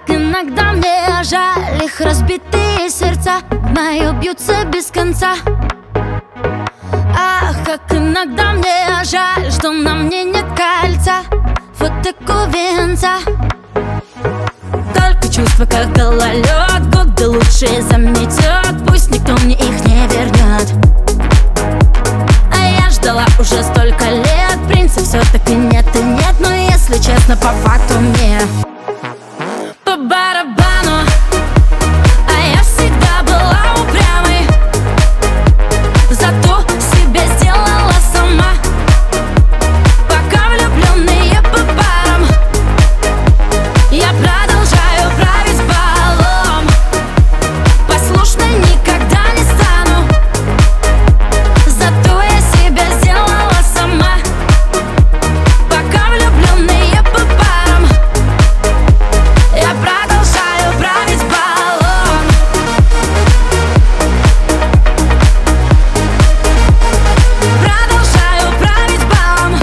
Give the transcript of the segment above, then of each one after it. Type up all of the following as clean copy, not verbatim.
иногда мне жаль их разбитые сердца, мои бьются без конца. Ах, как иногда мне жаль, что на мне нет кольца, фотоку венца. Только чувства, как гололед, годы лучшие заметет, пусть никто мне их не вернет. А я ждала уже столько лет, принца все-таки нет и нет. Но если честно, по факту мне по барабану. А я всегда была упрямой, зато себе сделала сама. Пока влюбленные по парам, я продолжаю править балом. Послушной никогда не стану, зато я себя сделала сама. Пока влюбленные по парам, я продолжаю править балом. Продолжаю править балом.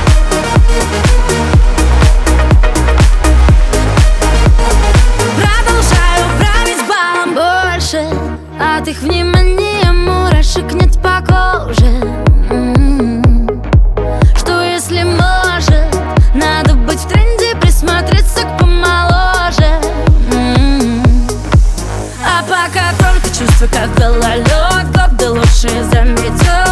Продолжаю править балом. Больше от их внимания мурашек нет по коже. Что если может, надо быть в тренде, присмотреться к помоложе. А пока только чувства, как гололед, годы лучшие заметет.